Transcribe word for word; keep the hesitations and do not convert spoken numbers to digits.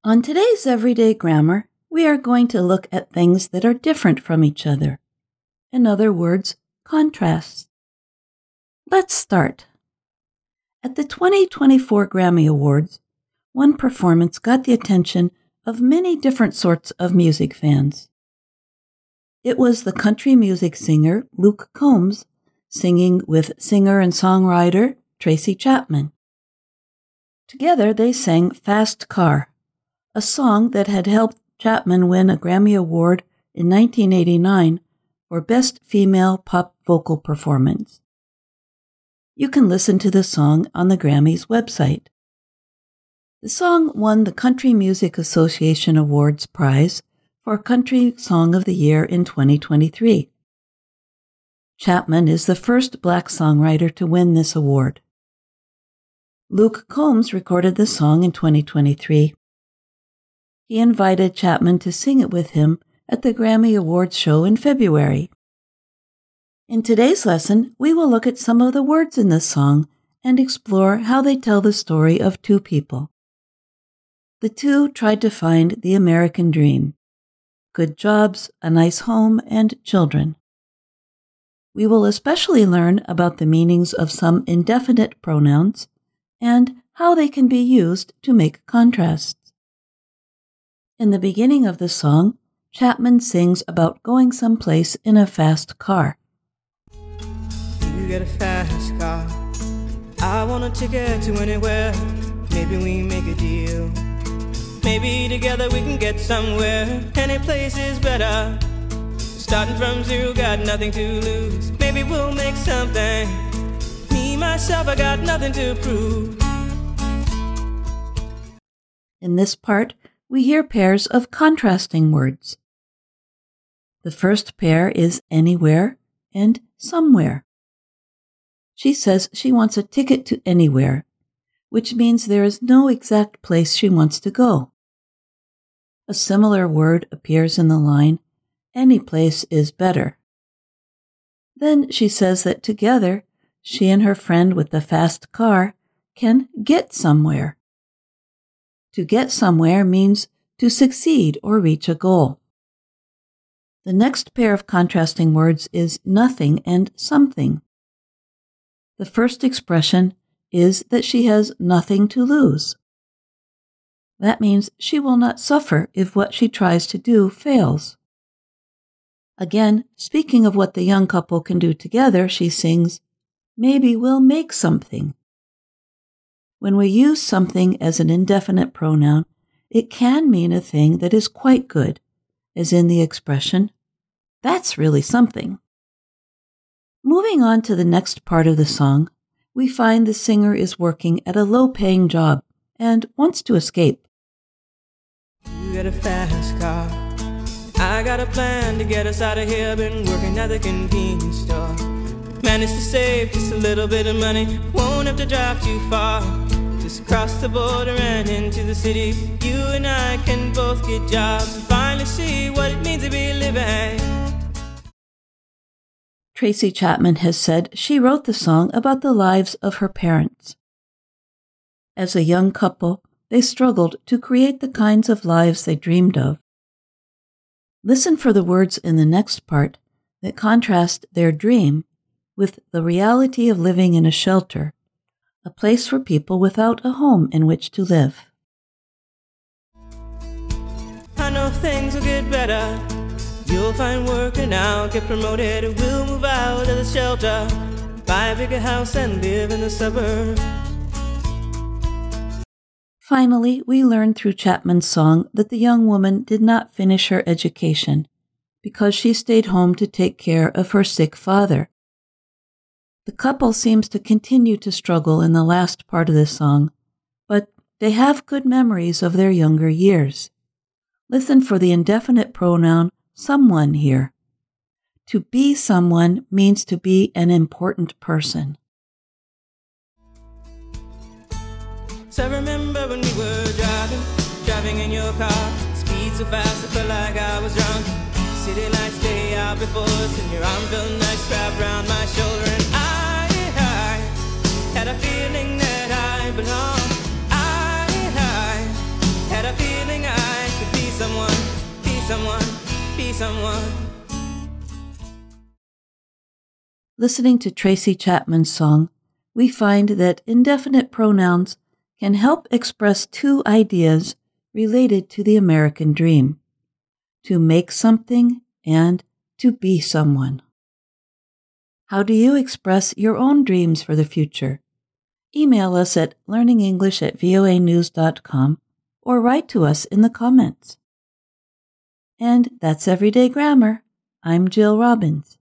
On today's Everyday Grammar, we are going to look at things that are different from each other. In other words, contrasts. Let's start. At the twenty twenty-four Grammy Awards, one performance got the attention of many different sorts of music fans. It was the country music singer Luke Combs singing with singer and songwriter Tracy Chapman. Together they sang Fast Car, a song that had helped Chapman win a Grammy Award in nineteen eighty-nine for Best Female Pop Vocal Performance. You can listen to the song on the Grammys website. The song won the Country Music Association Awards prize for Country Song of the Year in twenty twenty-three. Chapman is the first black songwriter to win this award. Luke Combs recorded the song in twenty twenty-three. He invited Chapman to sing it with him at the Grammy Awards show in February. In today's lesson, we will look at some of the words in this song and explore how they tell the story of two people. The two tried to find the American dream: good jobs, a nice home, and children. We will especially learn about the meanings of some indefinite pronouns and how they can be used to make contrasts. In the beginning of the song, Chapman sings about going someplace in a fast car. You get a fast car. I want a ticket to anywhere. Maybe we make a deal. Maybe together we can get somewhere. Any place is better. Starting from zero, got nothing to lose. Maybe we'll make something. Me, myself, I got nothing to prove. In this part, we hear pairs of contrasting words. The first pair is anywhere and somewhere. She says she wants a ticket to anywhere, which means there is no exact place she wants to go. A similar word appears in the line, any place is better. Then she says that together, she and her friend with the fast car can get somewhere. To get somewhere means to succeed or reach a goal. The next pair of contrasting words is nothing and something. The first expression is that she has nothing to lose. That means she will not suffer if what she tries to do fails. Again, speaking of what the young couple can do together, she sings, "Maybe we'll make something." When we use something as an indefinite pronoun, it can mean a thing that is quite good, as in the expression, "That's really something." Moving on to the next part of the song, we find the singer is working at a low-paying job and wants to escape. You got a fast car. I got a plan to get us out of here. Been working at the convenience store. Managed to save just a little bit of money. Won't have to drive too far. Just cross the border and into the city. You and I can both get jobs and finally see what it means to be living. Tracy Chapman has said she wrote the song about the lives of her parents. As a young couple, they struggled to create the kinds of lives they dreamed of. Listen for the words in the next part that contrast their dream with the reality of living in a shelter, a place for people without a home in which to live. I know things will get better. You'll find work and I'll get promoted. We'll move out of the shelter, buy a bigger house and live in the suburbs. Finally, we learn through Chapman's song that the young woman did not finish her education because she stayed home to take care of her sick father. The couple seems to continue to struggle in the last part of the song, but they have good memories of their younger years. Listen for the indefinite pronoun someone here. To be someone means to be an important person. So I remember when we were driving, driving in your car. Speed so fast I felt like I was drunk. City lights stay out before us, and your arm felt nice wrapped around my shoulder. And I, I had a feeling that I belonged. I, I had a feeling someone, be someone. Listening to Tracy Chapman's song, we find that indefinite pronouns can help express two ideas related to the American dream: to make something and to be someone. How do you express your own dreams for the future? Email us at learningenglish at voa news dot com or write to us in the comments. And that's Everyday Grammar. I'm Jill Robbins.